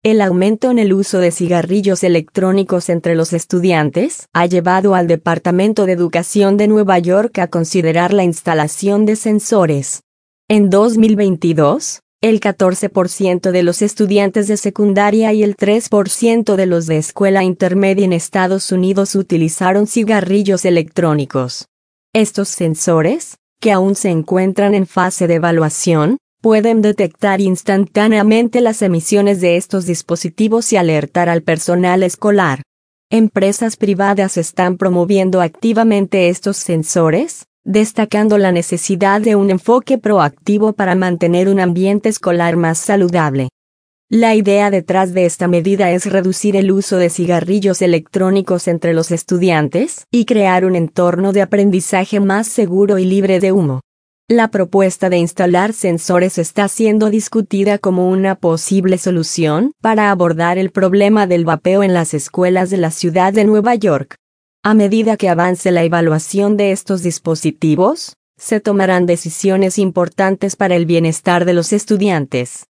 El aumento en el uso de cigarrillos electrónicos entre los estudiantes ha llevado al Departamento de Educación de Nueva York a considerar la instalación de sensores. En 2022, el 14% de los estudiantes de secundaria y el 3% de los de escuela intermedia en Estados Unidos utilizaron cigarrillos electrónicos. Estos sensores, que aún se encuentran en fase de evaluación, pueden detectar instantáneamente las emisiones de estos dispositivos y alertar al personal escolar. Empresas privadas están promoviendo activamente estos sensores, destacando la necesidad de un enfoque proactivo para mantener un ambiente escolar más saludable. La idea detrás de esta medida es reducir el uso de cigarrillos electrónicos entre los estudiantes y crear un entorno de aprendizaje más seguro y libre de humo. La propuesta de instalar sensores está siendo discutida como una posible solución para abordar el problema del vapeo en las escuelas de la ciudad de Nueva York. A medida que avance la evaluación de estos dispositivos, se tomarán decisiones importantes para el bienestar de los estudiantes.